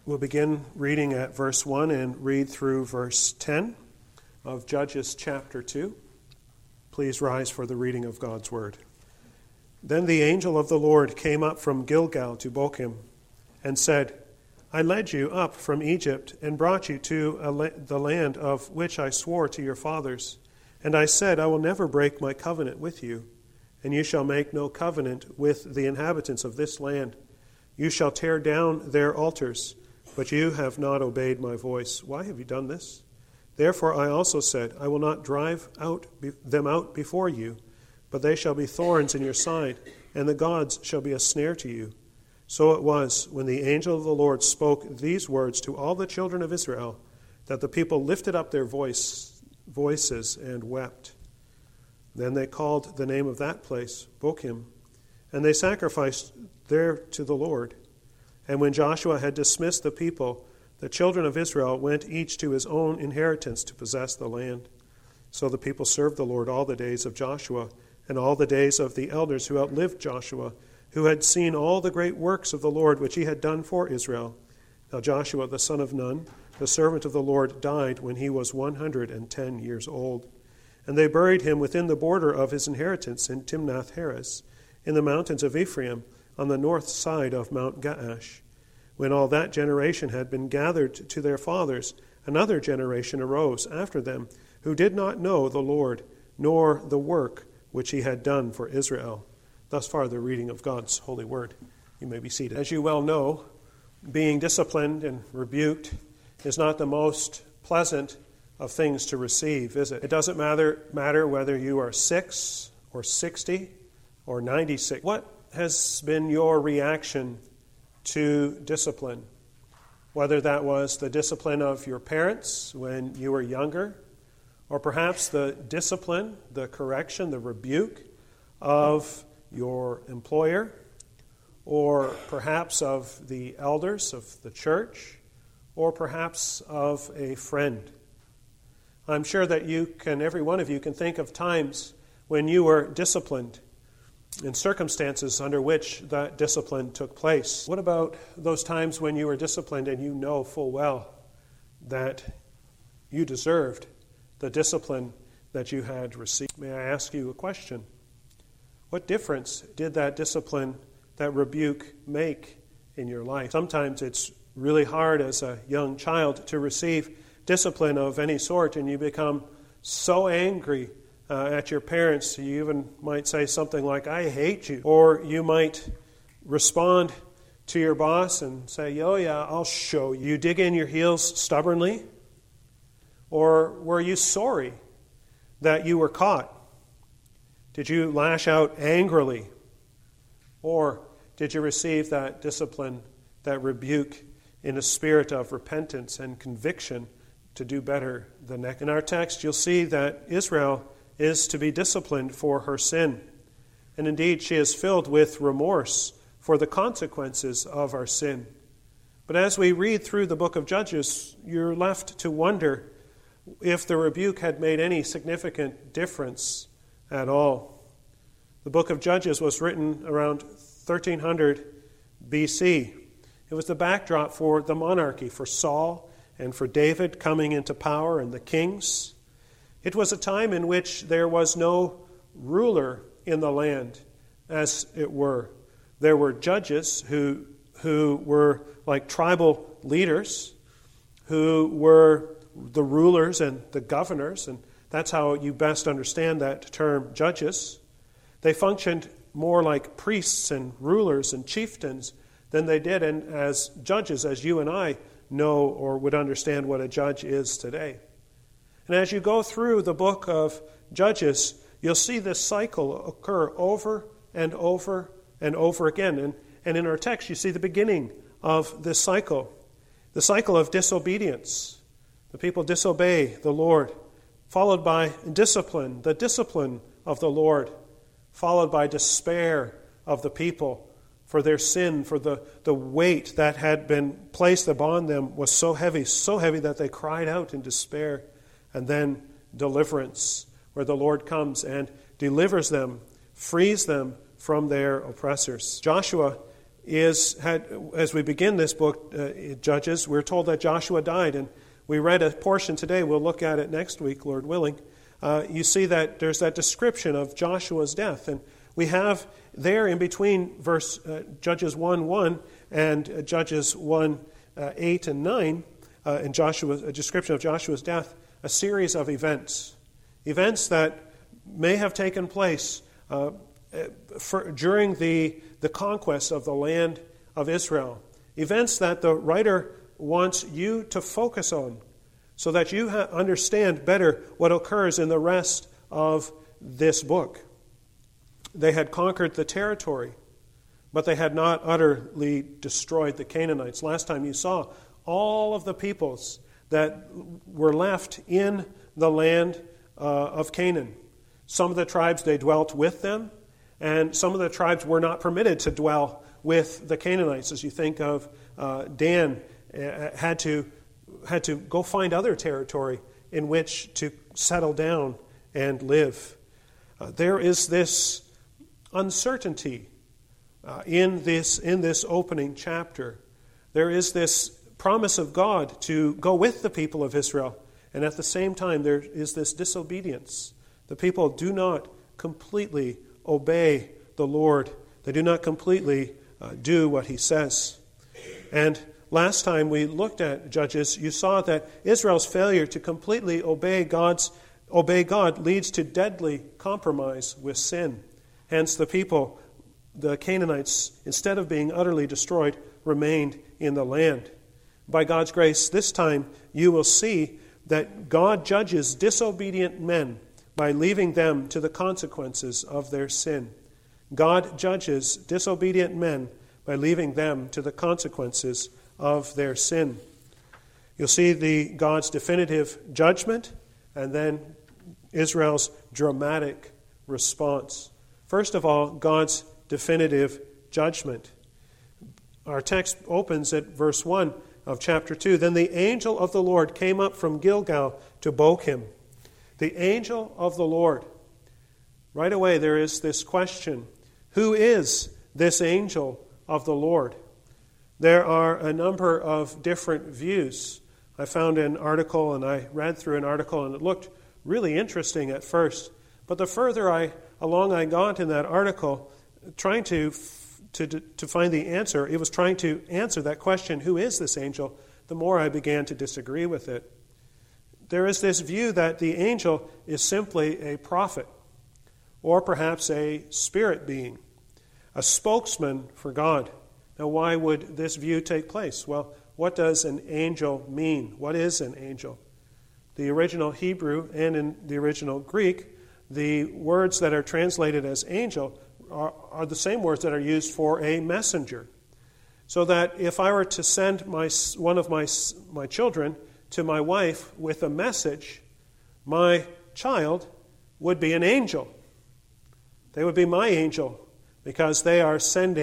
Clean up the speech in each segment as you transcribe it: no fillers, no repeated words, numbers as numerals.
We'll begin reading at verse 1 and read through verse 10 of Judges chapter 2. Please rise for the reading of God's word. Then the angel of the Lord came up from Gilgal to Bochim and said, I led you up from Egypt and brought you to the land of which I swore to your fathers. And I said, I will never break my covenant with you, and you shall make no covenant with the inhabitants of this land. You shall tear down their altars, but you have not obeyed my voice. Why have you done this? Therefore I also said, I will not drive them out before you, but they shall be thorns in your side, and the gods shall be a snare to you. So it was, when the angel of the Lord spoke these words to all the children of Israel, that the people lifted up their voices and wept. Then they called the name of that place Bochim, and they sacrificed there to the Lord. And when Joshua had dismissed the people, the children of Israel went each to his own inheritance to possess the land. So the people served the Lord all the days of Joshua, and all the days of the elders who outlived Joshua, who had seen all the great works of the Lord which he had done for Israel. Now Joshua the son of Nun, the servant of the Lord, died when he was 110 years old. And they buried him within the border of his inheritance in Timnath-Heres, in the mountains of Ephraim, on the north side of Mount Gaash. When all that generation had been gathered to their fathers, another generation arose after them, who did not know the Lord, nor the work which he had done for Israel. Thus far the reading of God's holy word. You may be seated. As you well know, being disciplined and rebuked is not the most pleasant of things to receive, is it? It doesn't matter whether you are 6 or 60 or 96. What has been your reaction to discipline? Whether that was the discipline of your parents when you were younger, or perhaps the discipline, the correction, the rebuke of your employer, or perhaps of the elders of the church, or perhaps of a friend. I'm sure that every one of you can think of times when you were disciplined in circumstances under which that discipline took place. What about those times when you were disciplined and you know full well that you deserved the discipline that you had received? May I ask you a question? What difference did that discipline, that rebuke, make in your life? Sometimes it's really hard as a young child to receive discipline of any sort, and you become so angry at your parents, you even might say something like, I hate you. Or you might respond to your boss and say, oh yeah, I'll show you. You dig in your heels stubbornly? Or were you sorry that you were caught? Did you lash out angrily? Or did you receive that discipline, that rebuke, in a spirit of repentance and conviction to do better the next? In our text, you'll see that Israel is to be disciplined for her sin. And indeed, she is filled with remorse for the consequences of our sin. But as we read through the book of Judges, you're left to wonder if the rebuke had made any significant difference at all. The book of Judges was written around 1300 BC. It was the backdrop for the monarchy, for Saul and for David coming into power and the kings. It was a time in which there was no ruler in the land, as it were. There were judges who were like tribal leaders, who were the rulers and the governors, and that's how you best understand that term, judges. They functioned more like priests and rulers and chieftains than they did as judges, as you and I know or would understand what a judge is today. And as you go through the book of Judges, you'll see this cycle occur over and over and over again. And in our text, you see the beginning of this cycle, the cycle of disobedience. The people disobey the Lord, followed by discipline, the discipline of the Lord, followed by despair of the people for their sin, for the weight that had been placed upon them was so heavy that they cried out in despair. And then deliverance, where the Lord comes and delivers them, frees them from their oppressors. Joshua as we begin this book, Judges, we're told that Joshua died, and we read a portion today. We'll look at it next week, Lord willing. You see that there's that description of Joshua's death, and we have there in between Judges 1:1 and Judges 1:8 and 9, a description of Joshua's death, a series of events that may have taken place during the conquest of the land of Israel. Events that the writer wants you to focus on so that you understand better what occurs in the rest of this book. They had conquered the territory, but they had not utterly destroyed the Canaanites. Last time you saw all of the peoples that were left in the land of Canaan. Some of the tribes, they dwelt with them, and some of the tribes were not permitted to dwell with the Canaanites. As you think of Dan, had to go find other territory in which to settle down and live. There is this uncertainty in this opening chapter. There is this promise of God to go with the people of Israel, and at the same time there is this disobedience. The people do not completely obey the Lord. They do not completely do what He says. And last time we looked at Judges, you saw that Israel's failure to completely obey God leads to deadly compromise with sin. Hence the people, the Canaanites, instead of being utterly destroyed, remained in the land. By God's grace, this time you will see that God judges disobedient men by leaving them to the consequences of their sin. God judges disobedient men by leaving them to the consequences of their sin. You'll see God's definitive judgment and then Israel's dramatic response. First of all, God's definitive judgment. Our text opens at verse 1 of chapter 2. Then the angel of the Lord came up from Gilgal to Bochim. The angel of the Lord. Right away there is this question. Who is this angel of the Lord? There are a number of different views. I found an article and I read through an article and it looked really interesting at first. But the further along I got in that article, trying to find the answer, it was trying to answer that question, who is this angel? The more I began to disagree with it. There is this view that the angel is simply a prophet, or perhaps a spirit being, a spokesman for God. Now, why would this view take place? Well, what does an angel mean? What is an angel? The original Hebrew and in the original Greek, the words that are translated as angel are the same words that are used for a messenger. So that if I were to send one of my children to my wife with a message, my child would be an angel. They would be my angel because they are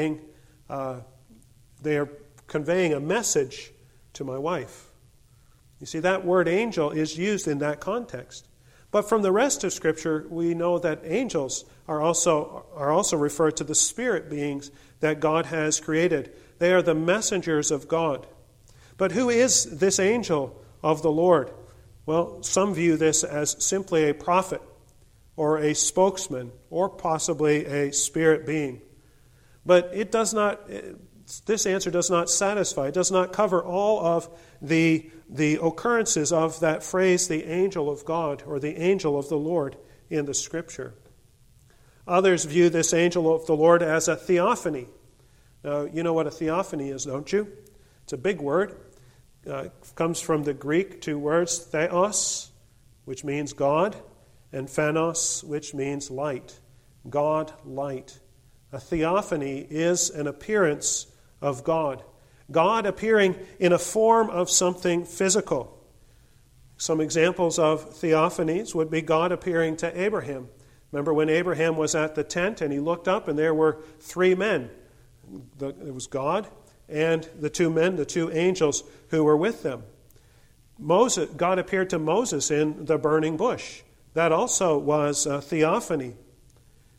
conveying a message to my wife. You see, that word angel is used in that context. But from the rest of Scripture, we know that angels are also referred to the spirit beings that God has created. They are the messengers of God. But who is this angel of the Lord? Well, some view this as simply a prophet or a spokesman or possibly a spirit being. But this answer does not satisfy. It does not cover all of the occurrences of that phrase, the angel of God or the angel of the Lord in the Scripture. Others view this angel of the Lord as a theophany. Now, you know what a theophany is, don't you? It's a big word. It comes from the Greek two words, theos, which means God, and phanos, which means light. God, light. A theophany is an appearance of God. God appearing in a form of something physical. Some examples of theophanies would be God appearing to Abraham. Remember when Abraham was at the tent and he looked up and there were three men. It was God and the two men, the two angels who were with them. God appeared to Moses in the burning bush. That also was a theophany.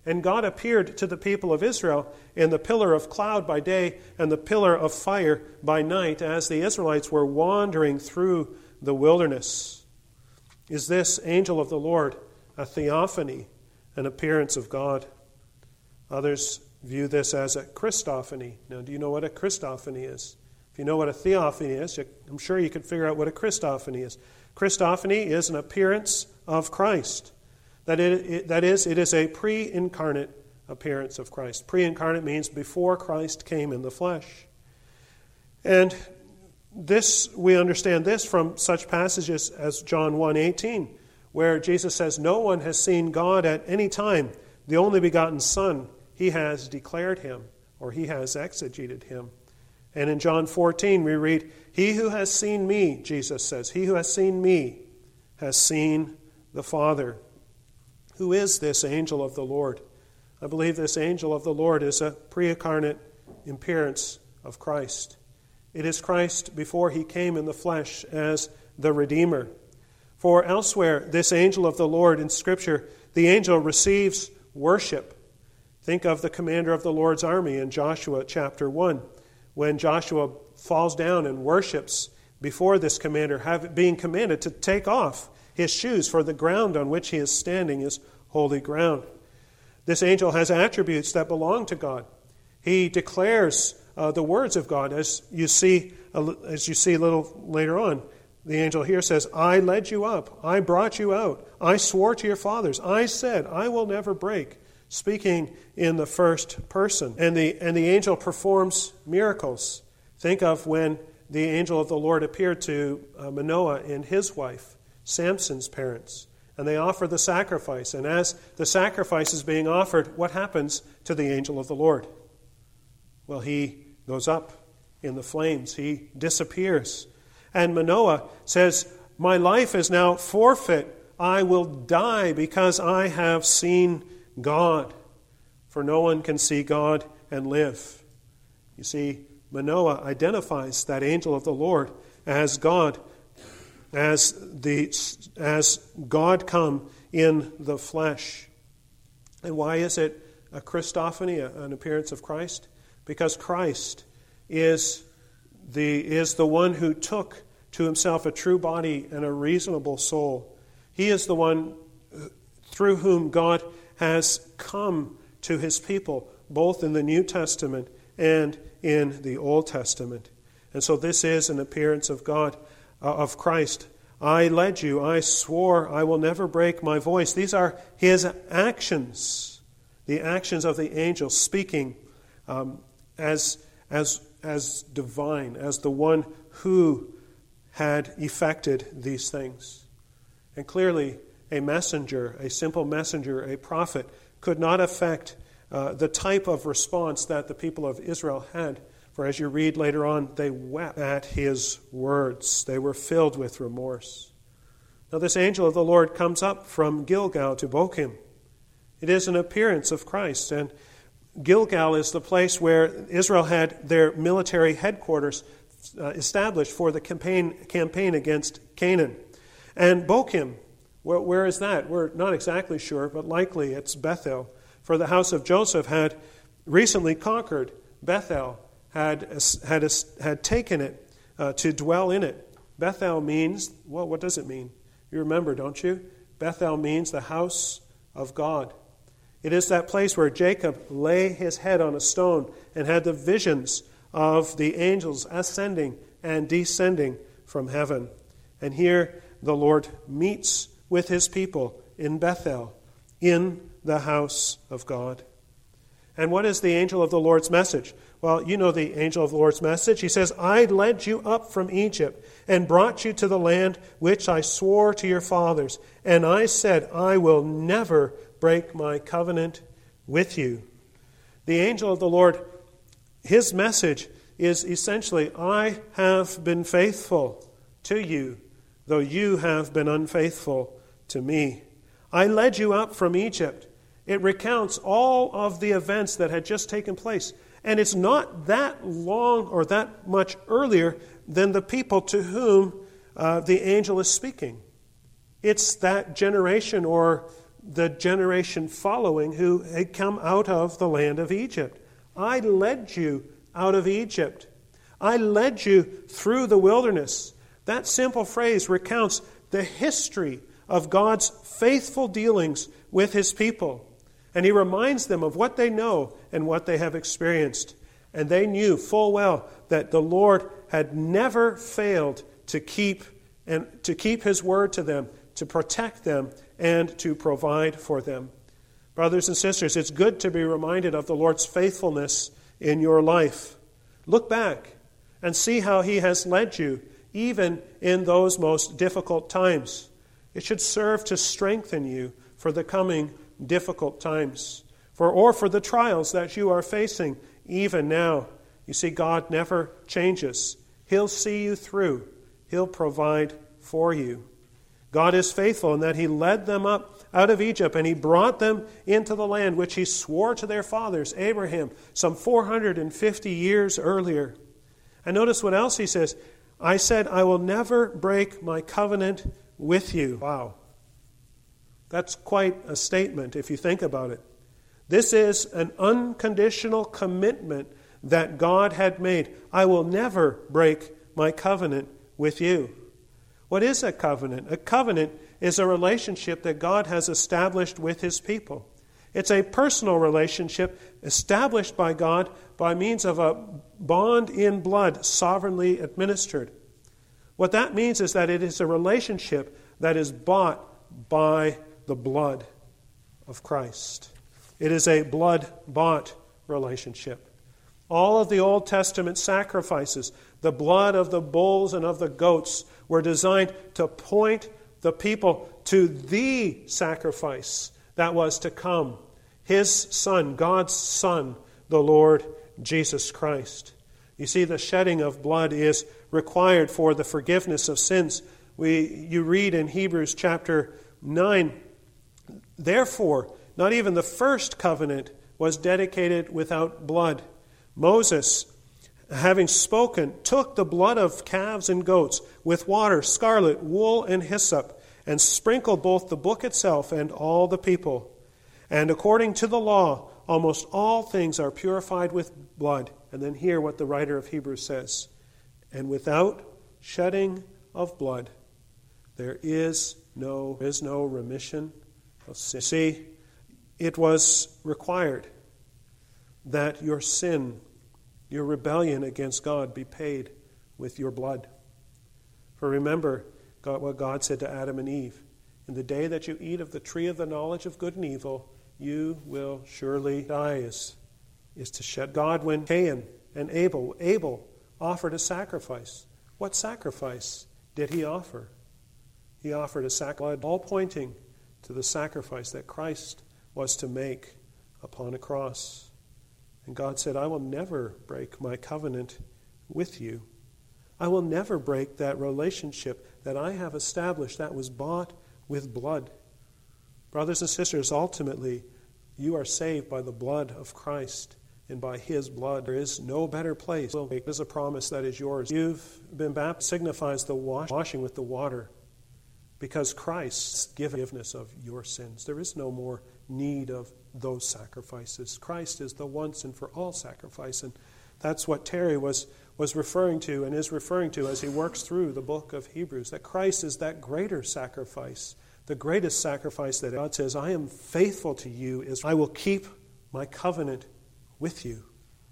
And God appeared to the people of Israel in the pillar of cloud by day and the pillar of fire by night as the Israelites were wandering through the wilderness. Is this angel of the Lord a theophany, an appearance of God? Others view this as a Christophany. Now, do you know what a Christophany is? If you know what a theophany is, I'm sure you could figure out what a Christophany is. Christophany is an appearance of Christ. That is, it is a pre-incarnate appearance of Christ. Pre-incarnate means before Christ came in the flesh. And this, we understand this from such passages as John 1:18, where Jesus says, "No one has seen God at any time. The only begotten Son, he has declared him," or he has exegeted him. And in John 14 we read, "He who has seen me," Jesus says, "he who has seen me has seen the Father." Who is this angel of the Lord? I believe this angel of the Lord is a pre-incarnate appearance of Christ. It is Christ before he came in the flesh as the Redeemer. For elsewhere, this angel of the Lord in Scripture, the angel receives worship. Think of the commander of the Lord's army in Joshua chapter 1, when Joshua falls down and worships before this commander, being commanded to take off his shoes, for the ground on which he is standing is holy ground. This angel has attributes that belong to God. He declares the words of God, as you see a little later on. The angel here says, "I led you up, I brought you out, I swore to your fathers, I said, I will never break," speaking in the first person. And the angel performs miracles. Think of when the angel of the Lord appeared to Manoah and his wife, Samson's parents, and they offer the sacrifice. And as the sacrifice is being offered, what happens to the angel of the Lord? Well, he goes up in the flames. He disappears. And Manoah says, "My life is now forfeit. I will die because I have seen God." For no one can see God and live. You see, Manoah identifies that angel of the Lord as God, as God come in the flesh. And why is it a Christophany, an appearance of Christ? Because Christ is the one who took to himself a true body and a reasonable soul. He is the one through whom God has come to his people, both in the New Testament and in the Old Testament. And so this is an appearance of God, of Christ. "I led you, I swore, I will never break my voice." These are his actions, the actions of the angel speaking as divine, as the one who had effected these things. And clearly, a messenger, a simple messenger, a prophet, could not affect the type of response that the people of Israel had. For as you read later on, they wept at his words. They were filled with remorse. Now this angel of the Lord comes up from Gilgal to Bochim. It is an appearance of Christ. And Gilgal is the place where Israel had their military headquarters established for the campaign against Canaan. And Bochim, where is that? We're not exactly sure, but likely it's Bethel. For the house of Joseph had recently conquered Bethel, had taken it to dwell in it. Bethel means, well, what does it mean? You remember, don't you? Bethel means the house of God. It is that place where Jacob lay his head on a stone and had the visions of the angels ascending and descending from heaven. And here the Lord meets with his people in Bethel, in the house of God. And what is the angel of the Lord's message? Well, you know the angel of the Lord's message. He says, "I led you up from Egypt and brought you to the land which I swore to your fathers. And I said, I will never break my covenant with you." The angel of the Lord, his message is essentially, "I have been faithful to you, though you have been unfaithful to me. I led you up from Egypt." It recounts all of the events that had just taken place. And it's not that long or that much earlier than the people to whom the angel is speaking. It's that generation or the generation following who had come out of the land of Egypt. I led you out of Egypt. I led you through the wilderness. That simple phrase recounts the history of God's faithful dealings with his people. And he reminds them of what they know and what they have experienced. And they knew full well that the Lord had never failed to keep his word to them, to protect them, and to provide for them. Brothers and sisters, it's good to be reminded of the Lord's faithfulness in your life. Look back and see how he has led you, even in those most difficult times. It should serve to strengthen you for the coming difficult times, or for the trials that you are facing even now. You see, God never changes. He'll see you through. He'll provide for you. God is faithful in that he led them up out of Egypt and he brought them into the land which he swore to their fathers, Abraham, some 450 years earlier. And notice what else he says. I said, I will never break my covenant with you. Wow. That's quite a statement if you think about it. This is an unconditional commitment that God had made. I will never break my covenant with you. What is a covenant? A covenant is a relationship that God has established with his people. It's a personal relationship established by God by means of a bond in blood sovereignly administered. What that means is that it is a relationship that is bought by the blood of Christ. It is a blood-bought relationship. All of the Old Testament sacrifices, the blood of the bulls and of the goats, were designed to point the people to the sacrifice that was to come. His Son, God's Son, the Lord Jesus Christ. You see, the shedding of blood is required for the forgiveness of sins. You read in Hebrews chapter 9, therefore, not even the first covenant was dedicated without blood. Moses, having spoken, took the blood of calves and goats with water, scarlet, wool, and hyssop, and sprinkled both the book itself and all the people. And according to the law, almost all things are purified with blood. And then hear what the writer of Hebrews says. And without shedding of blood, there is no remission of sin. See, it was required that your sin, your rebellion against God, be paid with your blood. For remember what God said to Adam and Eve. In the day that you eat of the tree of the knowledge of good and evil, you will surely die. Is to shed. God, when Cain and Abel offered a sacrifice. What sacrifice did he offer? He offered a sacrifice, all pointing to the sacrifice that Christ was to make upon a cross. And God said, I will never break my covenant with you. I will never break that relationship that I have established that was bought with blood. Brothers and sisters, ultimately, you are saved by the blood of Christ and by his blood. There is no better place. It is a promise that is yours. You've been baptized, signifies the washing with the water because Christ's forgiveness of your sins. There is no more need of those sacrifices. Christ is the once and for all sacrifice, and that's what Terry was referring to and is referring to as he works through the book of Hebrews, that Christ is that greater sacrifice, the greatest sacrifice that God says, I am faithful to you, is I will keep my covenant with you.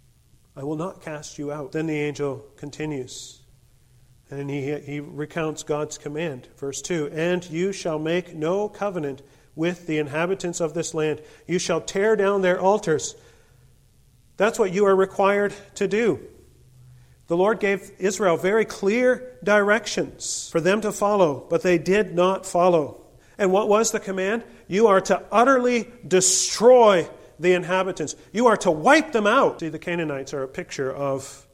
I will not cast you out. Then the angel continues, and he recounts God's command. Verse 2, and you shall make no covenant with the inhabitants of this land. You shall tear down their altars. That's what you are required to do. The Lord gave Israel very clear directions for them to follow, but they did not follow. And what was the command? You are to utterly destroy the inhabitants. You are to wipe them out. See, the Canaanites are a picture of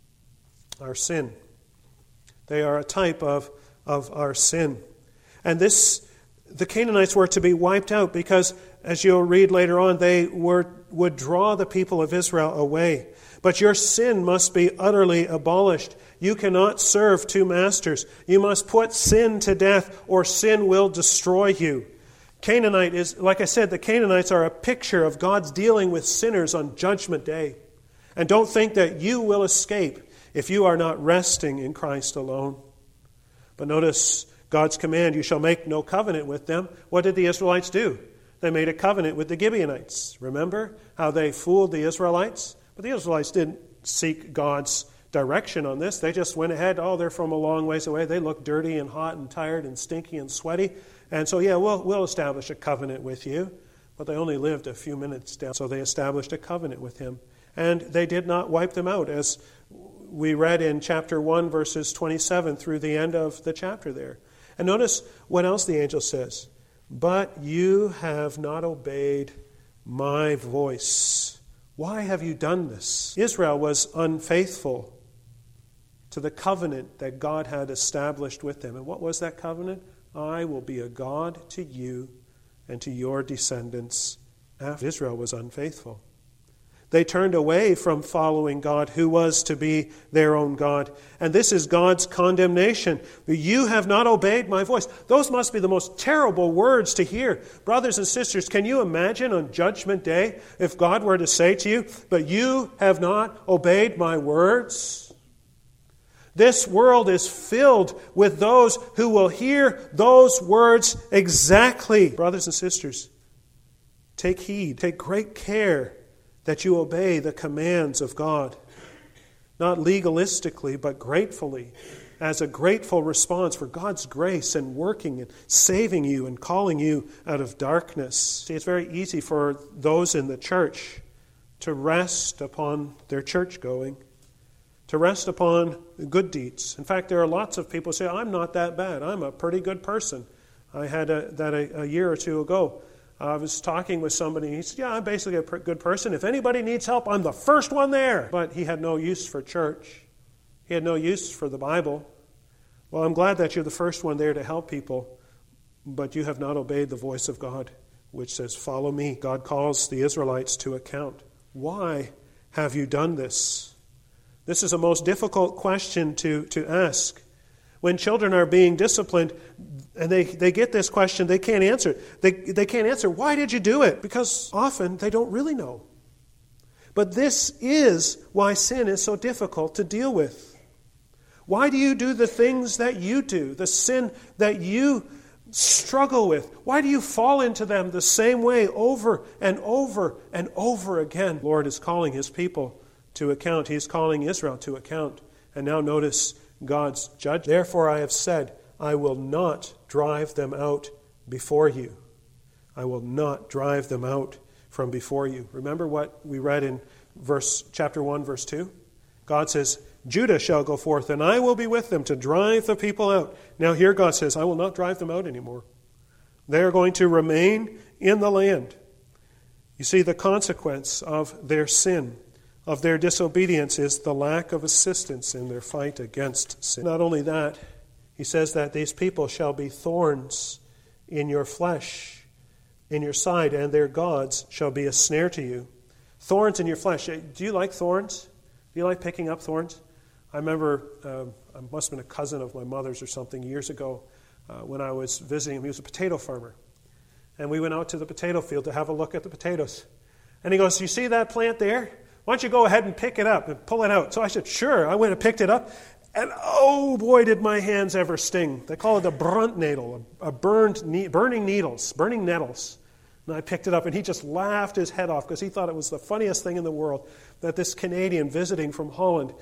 our sin. They are a type of our sin. And the Canaanites were to be wiped out because, as you'll read later on, they would draw the people of Israel away. But your sin must be utterly abolished. You cannot serve two masters. You must put sin to death, or sin will destroy you. Canaanite is, like I said, the Canaanites are a picture of God's dealing with sinners on Judgment Day. And don't think that you will escape if you are not resting in Christ alone. But notice God's command, you shall make no covenant with them. What did the Israelites do? They made a covenant with the Gibeonites. Remember how they fooled the Israelites? But the Israelites didn't seek God's direction on this. They just went ahead. Oh, they're from a long ways away. They look dirty and hot and tired and stinky and sweaty. And so, yeah, we'll establish a covenant with you. But they only lived a few minutes down. So they established a covenant with him. And they did not wipe them out, as we read in chapter 1, verses 27 through the end of the chapter there. And notice what else the angel says. But you have not obeyed my voice. Why have you done this? Israel was unfaithful to the covenant that God had established with them. And what was that covenant? I will be a God to you and to your descendants after. Israel was unfaithful. They turned away from following God, who was to be their own God. And this is God's condemnation. You have not obeyed my voice. Those must be the most terrible words to hear. Brothers and sisters, can you imagine on Judgment Day if God were to say to you, but you have not obeyed my words? This world is filled with those who will hear those words exactly. Brothers and sisters, take heed, take great care that you obey the commands of God, not legalistically, but gratefully, as a grateful response for God's grace and working and saving you and calling you out of darkness. See, it's very easy for those in the church to rest upon their church going, to rest upon good deeds. In fact, there are lots of people who say, I'm not that bad. I'm a pretty good person. I had that a year or two ago. I was talking with somebody. He said, yeah, I'm basically a good person. If anybody needs help, I'm the first one there. But he had no use for church. He had no use for the Bible. Well, I'm glad that you're the first one there to help people, but you have not obeyed the voice of God, which says, follow me. God calls the Israelites to account. Why have you done this? This is a most difficult question to ask. When children are being disciplined and they get this question, they can't answer it. They can't answer, why did you do it? Because often they don't really know. But this is why sin is so difficult to deal with. Why do you do the things that you do, the sin that you struggle with? Why do you fall into them the same way over and over and over again? The Lord is calling his people to account. He's calling Israel to account. And now notice God's judgment. Therefore I have said, I will not drive them out before you. I will not drive them out from before you. Remember what we read in chapter 1, verse 2? God says, Judah shall go forth, and I will be with them to drive the people out. Now here God says, I will not drive them out anymore. They are going to remain in the land. You see, the consequence of their sin, of their disobedience, is the lack of assistance in their fight against sin. Not only that, he says that these people shall be thorns in your flesh, in your side, and their gods shall be a snare to you. Thorns in your flesh. Do you like thorns? Do you like picking up thorns? I remember, I must have been a cousin of my mother's or something years ago when I was visiting him. He was a potato farmer. And we went out to the potato field to have a look at the potatoes. And he goes, you see that plant there? Why don't you go ahead and pick it up and pull it out? So I said, sure. I went and picked it up. And oh boy, did my hands ever sting. They call it a bruntnadel, burning nettles. And I picked it up, and he just laughed his head off because he thought it was the funniest thing in the world that this Canadian visiting from Holland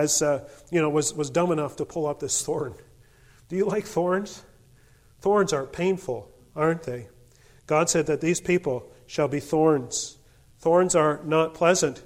was dumb enough to pull up this thorn. Do you like thorns? Thorns are painful, aren't they? God said that these people shall be thorns. Thorns are not pleasant.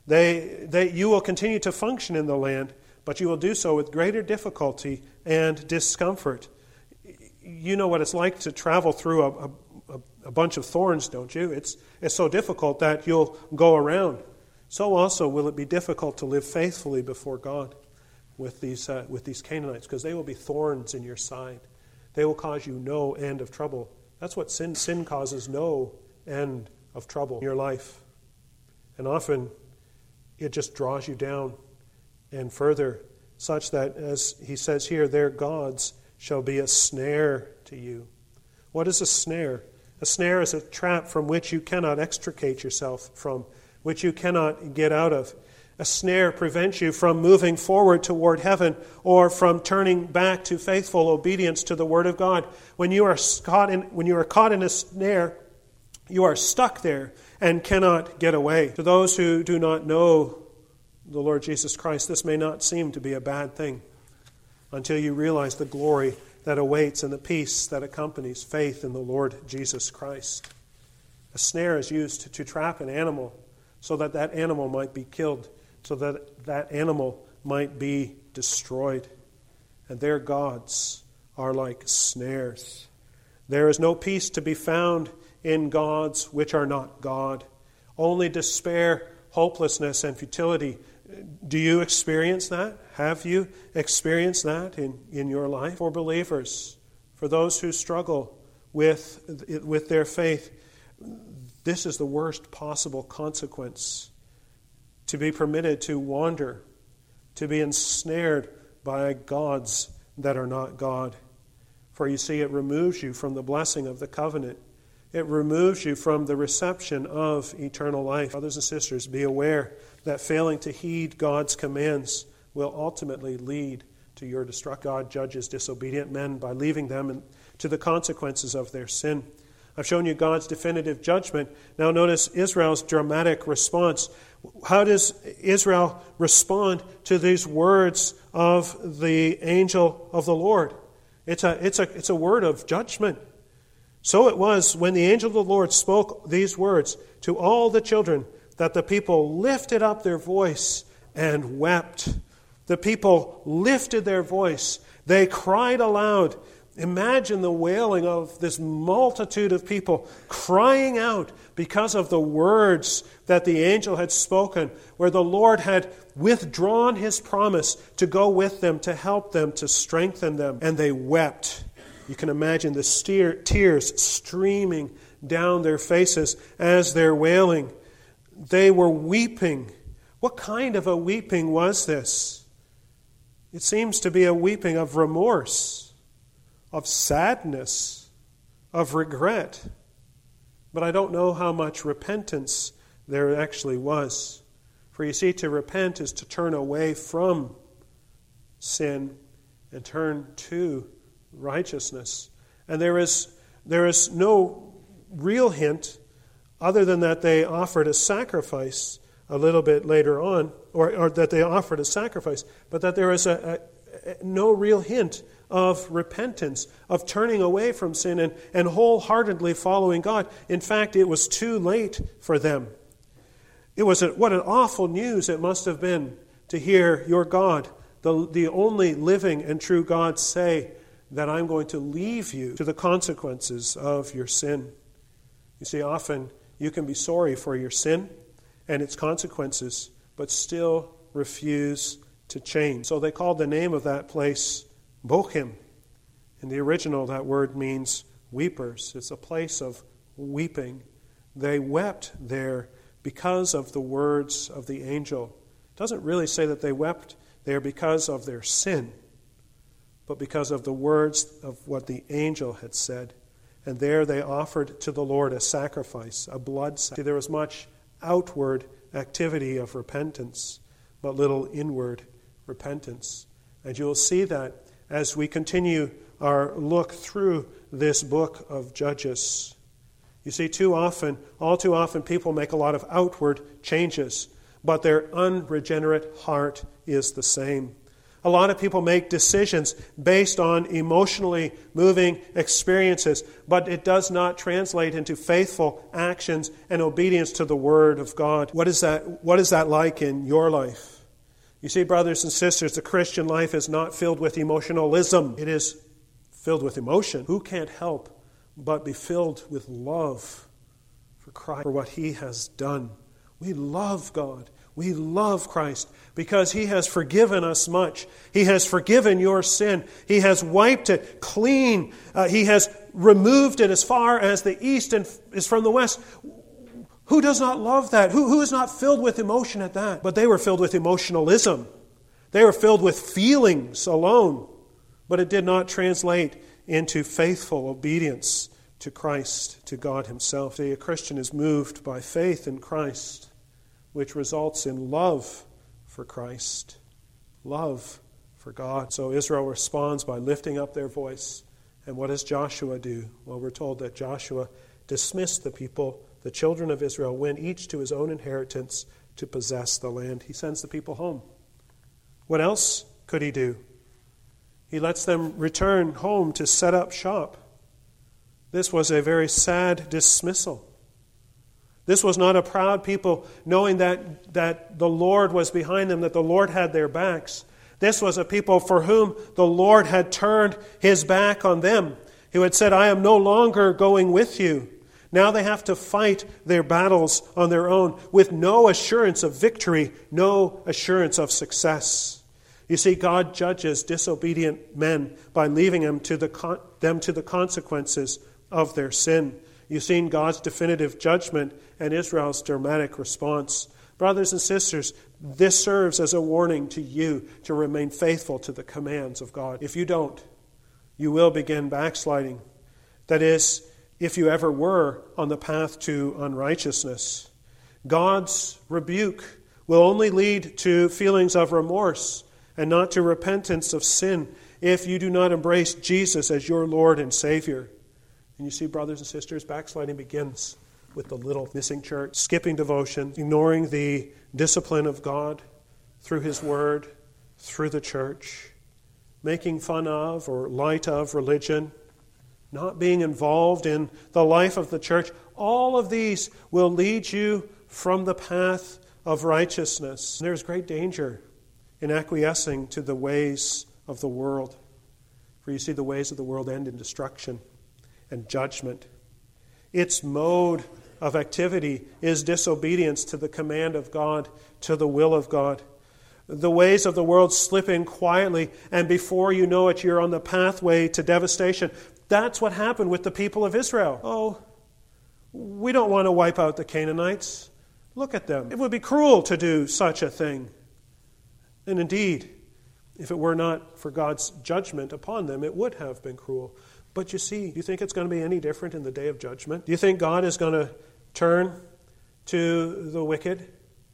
You will continue to function in the land, but you will do so with greater difficulty and discomfort. You know what it's like to travel through a bunch of thorns, don't you? It's so difficult that you'll go around. So also will it be difficult to live faithfully before God with these Canaanites, because they will be thorns in your side. They will cause you no end of trouble. That's what sin causes, no end of trouble in your life. And often it just draws you down and further, such that, as he says here, their gods shall be a snare to you. What is a snare? A snare is a trap from which you cannot extricate yourself from, which you cannot get out of. A snare prevents you from moving forward toward heaven or from turning back to faithful obedience to the Word of God. When you are caught in a snare, you are stuck there and cannot get away. To those who do not know the Lord Jesus Christ, this may not seem to be a bad thing until you realize the glory that awaits and the peace that accompanies faith in the Lord Jesus Christ. A snare is used to trap an animal so that that animal might be killed, so that that animal might be destroyed. And their gods are like snares. There is no peace to be found in gods which are not God. Only despair, hopelessness, and futility. Do you experience that? Have you experienced that in your life? For believers, for those who struggle with their faith, this is the worst possible consequence. To be permitted to wander, to be ensnared by gods that are not God. For you see, it removes you from the blessing of the covenant. It removes you from the reception of eternal life. Brothers and sisters, be aware that failing to heed God's commands will ultimately lead to your destruction. God judges disobedient men by leaving them to the consequences of their sin. I've shown you God's definitive judgment. Now notice Israel's dramatic response. How does Israel respond to these words of the angel of the Lord? It's a word of judgment. So it was when the angel of the Lord spoke these words to all the children that the people lifted up their voice and wept. The people lifted their voice. They cried aloud. Imagine the wailing of this multitude of people crying out because of the words that the angel had spoken, where the Lord had withdrawn his promise to go with them, to help them, to strengthen them. And they wept. You can imagine the tears streaming down their faces as they're wailing. They were weeping. What kind of a weeping was this? It seems to be a weeping of remorse, of sadness, of regret. But I don't know how much repentance there actually was. For you see, to repent is to turn away from sin and turn to righteousness. And there is no real hint other than that they offered a sacrifice a little bit later on, or that they offered a sacrifice, but that there is no real hint of repentance, of turning away from sin and wholeheartedly following God. In fact, it was too late for them. What an awful news it must have been to hear your God, the only living and true God, say that I'm going to leave you to the consequences of your sin. You see, often you can be sorry for your sin and its consequences, but still refuse to change. So they called the name of that place Bochim. In the original, that word means weepers. It's a place of weeping. They wept there because of the words of the angel. It doesn't really say that they wept there because of their sin, but because of the words of what the angel had said. And there they offered to the Lord a sacrifice, a blood sacrifice. See, there was much outward activity of repentance, but little inward repentance. And you'll see that as we continue our look through this book of Judges. You see, all too often, people make a lot of outward changes, but their unregenerate heart is the same. A lot of people make decisions based on emotionally moving experiences, but it does not translate into faithful actions and obedience to the Word of God. What is that like in your life? You see, brothers and sisters, the Christian life is not filled with emotionalism. It is filled with emotion. Who can't help but be filled with love for Christ, for what He has done? We love God. We love Christ because He has forgiven us much. He has forgiven your sin. He has wiped it clean. He has removed it as far as the east is from the west. Who does not love that? Who is not filled with emotion at that? But they were filled with emotionalism. They were filled with feelings alone. But it did not translate into faithful obedience to Christ, to God himself. See, a Christian is moved by faith in Christ, which results in love for Christ, love for God. So Israel responds by lifting up their voice. And what does Joshua do? Well, we're told that Joshua dismissed the people. The children of Israel went each to his own inheritance to possess the land. He sends the people home. What else could he do? He lets them return home to set up shop. This was a very sad dismissal. This was not a proud people knowing that the Lord was behind them, that the Lord had their backs. This was a people for whom the Lord had turned his back on them, who had said, I am no longer going with you. Now they have to fight their battles on their own with no assurance of victory, no assurance of success. You see, God judges disobedient men by leaving them to the consequences of their sin. You've seen God's definitive judgment and Israel's dramatic response. Brothers and sisters, this serves as a warning to you to remain faithful to the commands of God. If you don't, you will begin backsliding. That is, if you ever were on the path to unrighteousness. God's rebuke will only lead to feelings of remorse and not to repentance of sin if you do not embrace Jesus as your Lord and Savior. And you see, brothers and sisters, backsliding begins with the little missing church, skipping devotion, ignoring the discipline of God through his word, through the church, making fun of or light of religion, not being involved in the life of the church. All of these will lead you from the path of righteousness. There's great danger in acquiescing to the ways of the world. For you see, the ways of the world end in destruction and judgment. Its mode of activity is disobedience to the command of God, to the will of God. The ways of the world slip in quietly, and before you know it, you're on the pathway to devastation. That's what happened with the people of Israel. Oh, we don't want to wipe out the Canaanites. Look at them. It would be cruel to do such a thing. And indeed, if it were not for God's judgment upon them, it would have been cruel. But you see, do you think it's going to be any different in the day of judgment? Do you think God is going to turn to the wicked,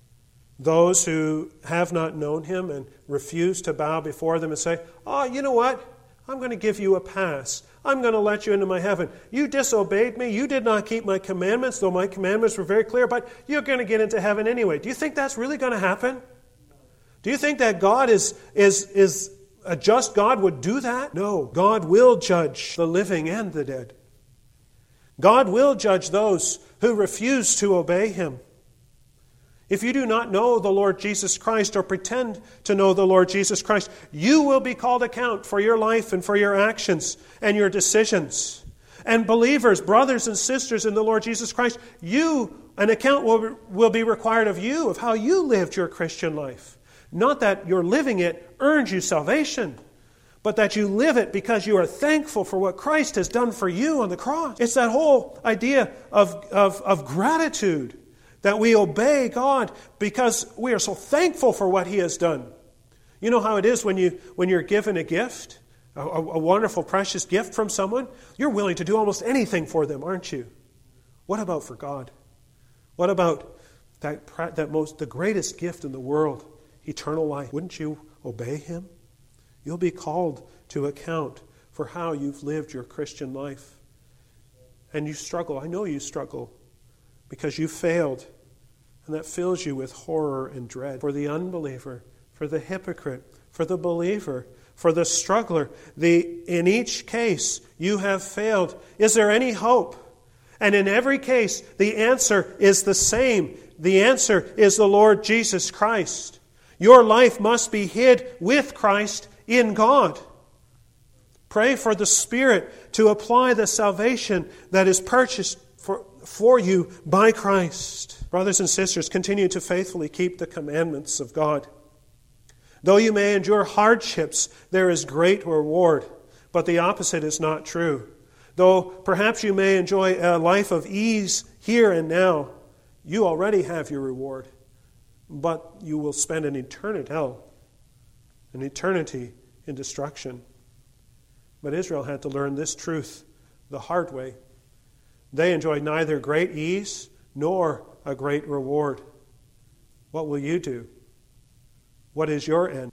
those who have not known him and refuse to bow before them and say, oh, you know what? I'm going to give you a pass. I'm going to let you into my heaven. You disobeyed me. You did not keep my commandments, though my commandments were very clear, but you're going to get into heaven anyway. Do you think that's really going to happen? Do you think that God is a just God would do that? No. God will judge the living and the dead. God will judge those who refuse to obey him. If you do not know the Lord Jesus Christ or pretend to know the Lord Jesus Christ, you will be called account for your life and for your actions and your decisions. And believers, brothers and sisters in the Lord Jesus Christ, an account will be required of you of how you lived your Christian life. Not that your living it earns you salvation, but that you live it because you are thankful for what Christ has done for you on the cross. It's that whole idea of gratitude, that we obey God because we are so thankful for what he has done. You know how it is when you're given a gift, a wonderful, precious gift from someone? You're willing to do almost anything for them, aren't you? What about for God? What about the greatest gift in the world? Eternal life. Wouldn't you obey him? You'll be called to account for how you've lived your Christian life. And you struggle. I know you struggle because you failed. And that fills you with horror and dread. For the unbeliever, for the hypocrite, for the believer, for the struggler, in each case you have failed. Is there any hope? And in every case, the answer is the same. The answer is the Lord Jesus Christ. Your life must be hid with Christ in God. Pray for the Spirit to apply the salvation that is purchased for you by Christ. Brothers and sisters, continue to faithfully keep the commandments of God. Though you may endure hardships, there is great reward, but the opposite is not true. Though perhaps you may enjoy a life of ease here and now, you already have your reward. But you will spend an eternity in hell, an eternity in destruction. But Israel had to learn this truth the hard way. They enjoy neither great ease nor a great reward. What will you do? What is your end?